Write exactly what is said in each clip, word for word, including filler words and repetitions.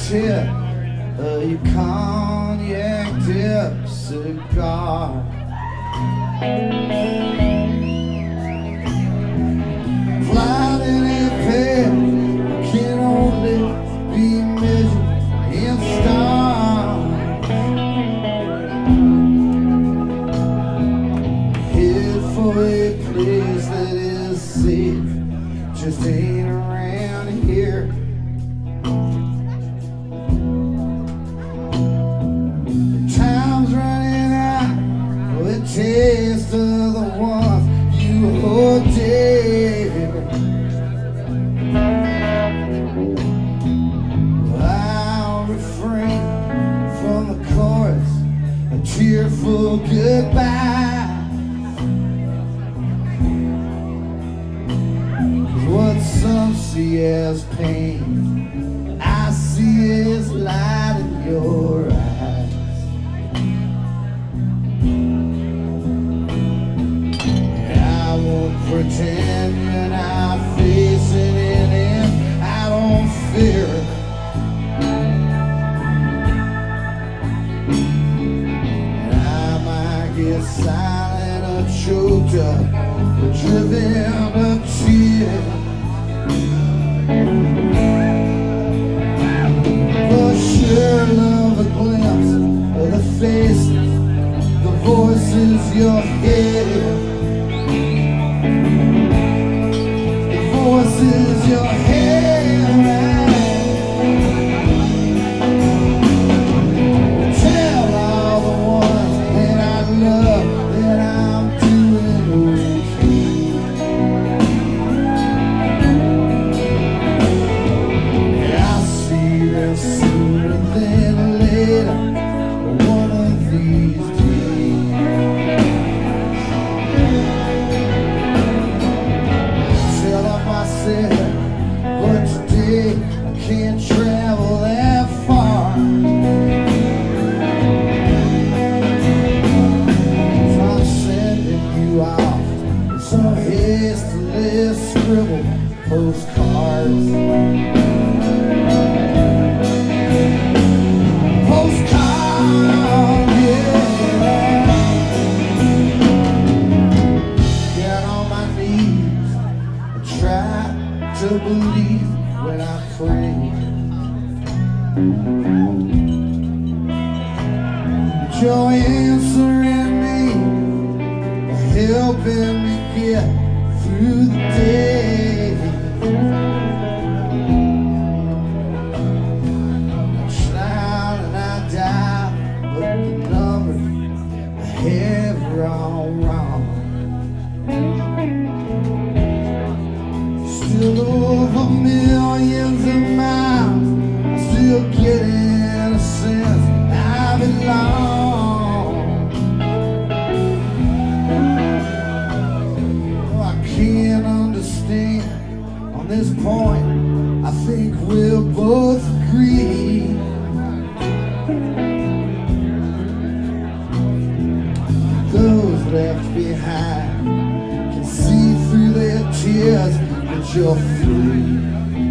tip of your cognac dip cigar. Flight in a pair can only be measured in stars. Head for a place that is safe, just ain't around here. Time's running out for a taste of the ones you hold dear. I'll refrain from the chorus, a tearful goodbye. What some see as pain, I see as light in your eyes. I won't pretend you're not facing it and I don't fear it. And I might get silent or choked up or driven to tears. For sure love a glimpse of the faces, the voices you're hearing, the voices you're hearing. Tell all the ones that I love that I'm doing okay. I'll see them sooner than later, one of these days. Tell them I said, but today I can't travel that far. So I'm sending you off with some hastily scribbled postcards. To believe when I pray, but you're answering me, helping me get through the day. I try and I die, but the numbers I have are all wrong. Still over millions of miles, still getting a sense I belong. Oh, I can't understand on this point, I think we'll both agree. Those left behind can see through their tears that you're free.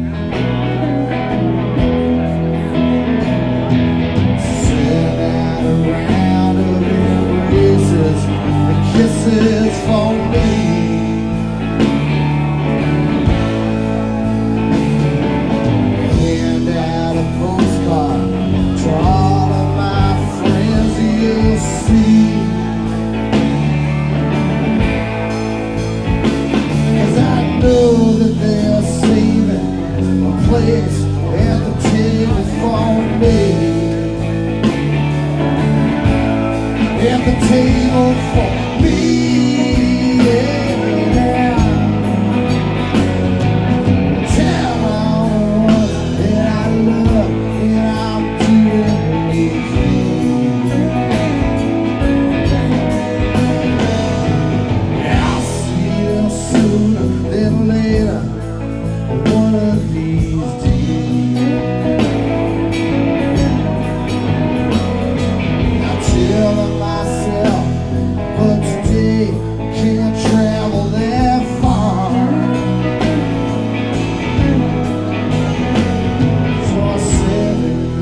Send out a round of embraces and kisses for me. Hand out a postcard to all of my friends you'll see. Know that they're saving a place at the table for me. At the table for me, yeah. Tell all the ones that I love that I'm doing anything. I'll see them sooner than later, one of these days. I tell myself, but today can't travel that far. So I said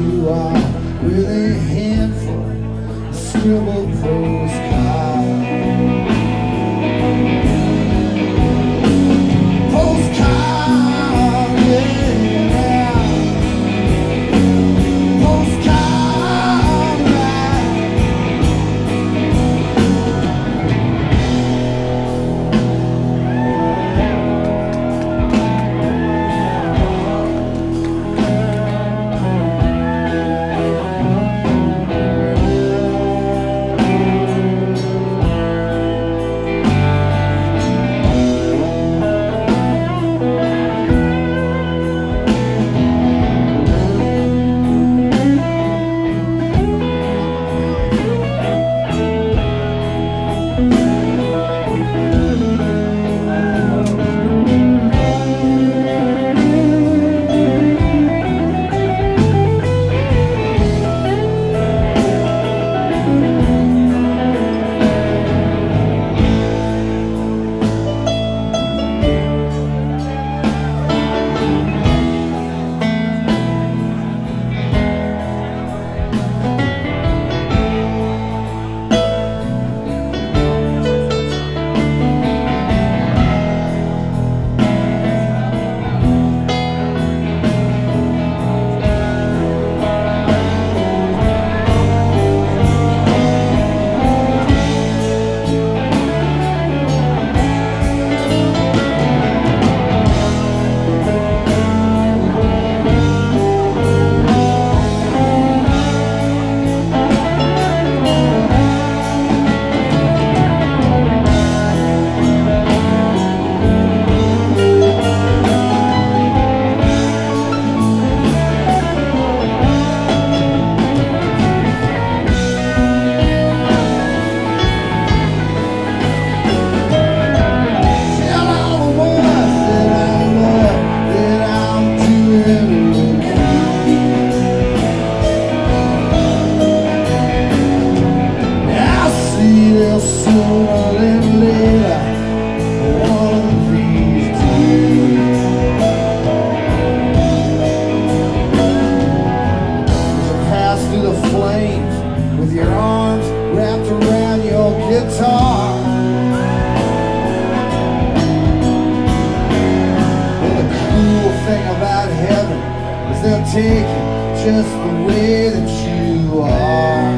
about heaven is they'll take you just the way that you are.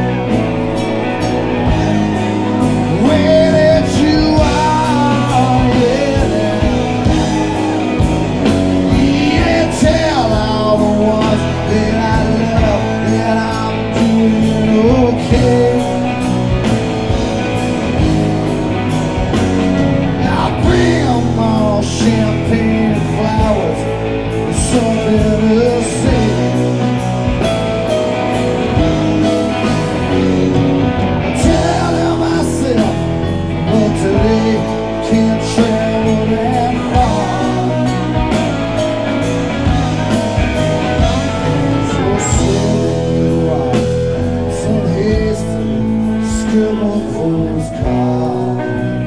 The way that you are, yeah. Yeah, tell all the ones that I love that I'm doing okay. I'll bring them all champagne and flowers and something to say. Tell them myself, but today can't travel that far. So send you out some hasty scribbled postcard.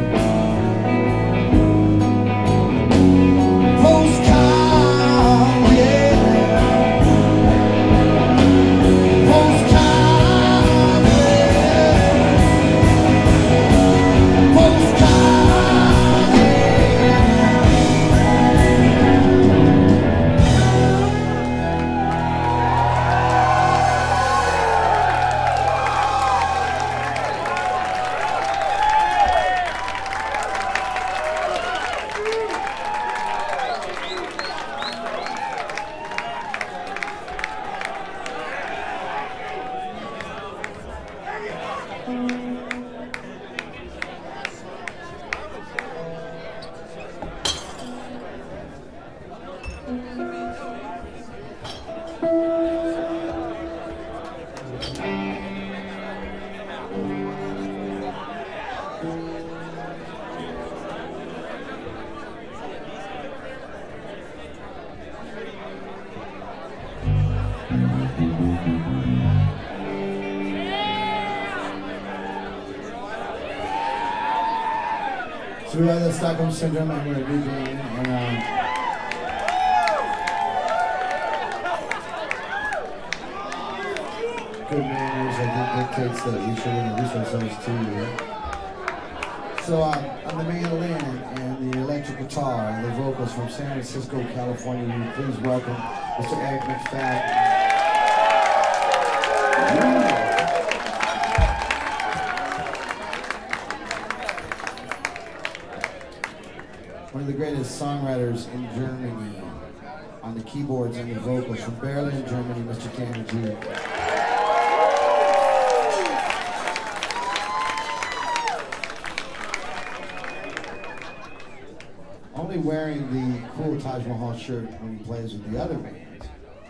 Postcard, yeah. Postcard, yeah. Postcard, so we have the Stockholm Syndrome, and we're DJing, and um, good manners, I think, dictates that we should introduce ourselves to you. So um, I'm the main Lynn, and the electric guitar and the vocals from San Francisco, California. Please welcome Mister Eric McFadden. One of the greatest songwriters in Germany, on the keyboards and the vocals from Berlin, Germany, Mister Tanner G. Only wearing the cool Taj Mahal shirt when he plays with the other bands.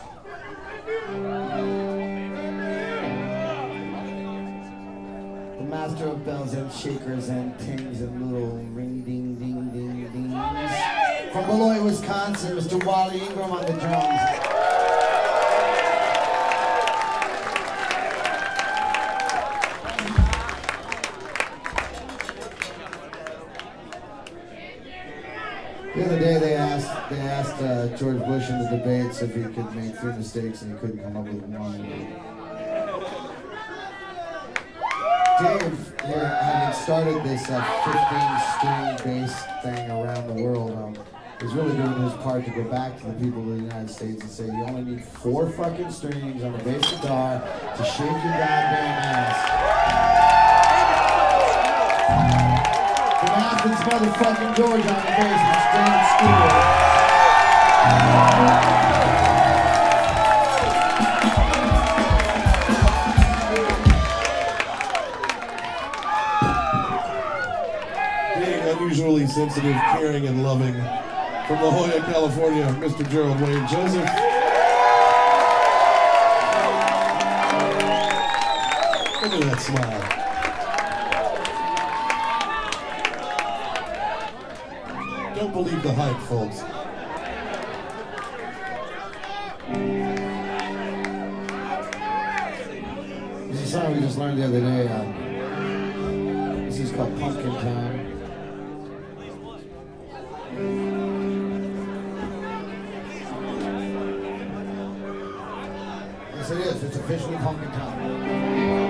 The master of bells and shakers and tings and little ring ding ding ding dings. From Beloit, Wisconsin, Mister Wally Ingram on the drums. The other day they asked they asked uh, George Bush in the debates if he could make three mistakes and he couldn't come up with one. Dave here, having started this uh, fifteen string bass thing around the world, um, is really doing his part to go back to the people of the United States and say you only need four fucking strings on a bass guitar to shake your goddamn ass. From Athens, motherfucking Georgia on the bass with Stan Stewart. Unusually sensitive, caring, and loving, from La Jolla, California, Mister Gerald Wayne Joseph. Look at that smile. Don't believe the hype, folks. This is a song we just learned the other day. Uh, this is called Pumpkin Time. Yes, it is. It's officially pumpkin time.